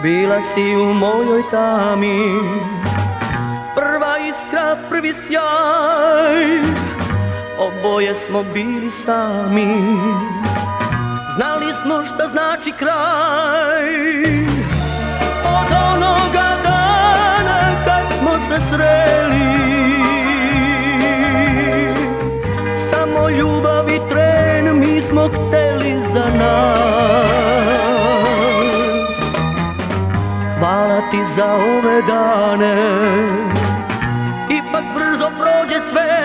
Bila si u mojoj tami, prva iskra, prvi sjaj, oboje smo bili sami, znali smo šta znači kraj. Od onoga dana kad smo se sreli, samo ljubav i tren mi smo hteli za nas. Hvala ti za ove dane, ipak brzo prođe sve,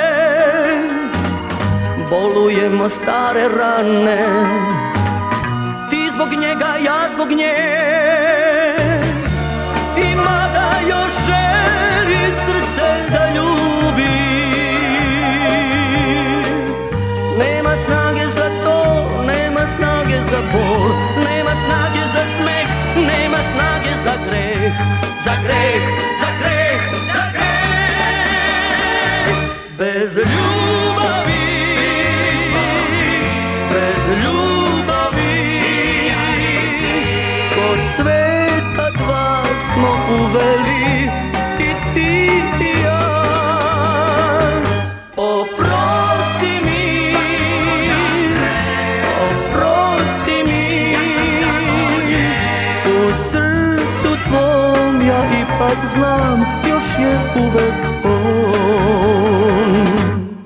bolujemo stare rane, ti zbog njega, ja zbog nje. I mada još želi srce da ljubi, nema snage za to, nema snage za bol, nema snage za smeh, nema snage za greh, za greh, za greh, za greh. Bez ljubavi, bez ljubavi, kod sveta dva smo uveli, i ti i ja. Oprosti mi, oprosti mi, u srcu tvom ja ipak znam, još je uvek on.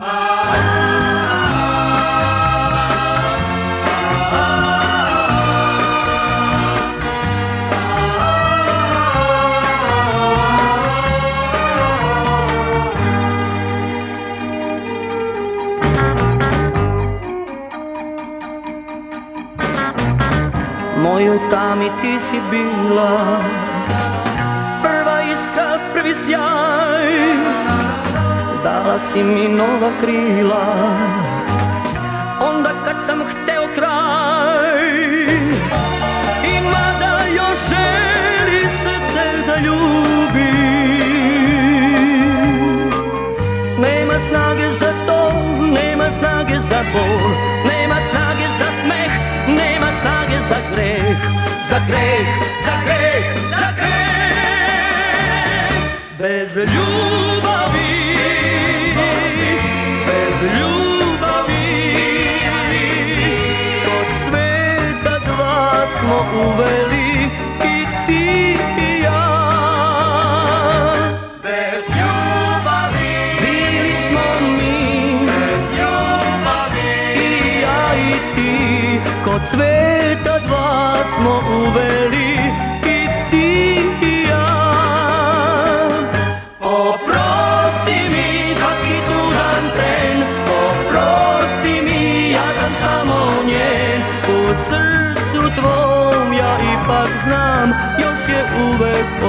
Mojoj tami ti si bila, prva iskra, prvi sjaj, dala si mi nova krila, onda kad sam hteo kraj. I mada još želi srce da ljubi, nema snage za to, nema snage za bol, nema snage za smeh, nema snage za greh, za greh, za greh, za greh. Bez ljubavi, bez ljubavi, kod sveta dva smo uveli, i ti i ja. Bez ljubavi bili smo mi, bez ljubavi, i ja i ti, kod sveta dva smo uveli, i ti i ja. Oprosti mi svaki tužan tren, oprosti mi, ja sam samo njen, u srcu tvom ja ipak znam, još je uvek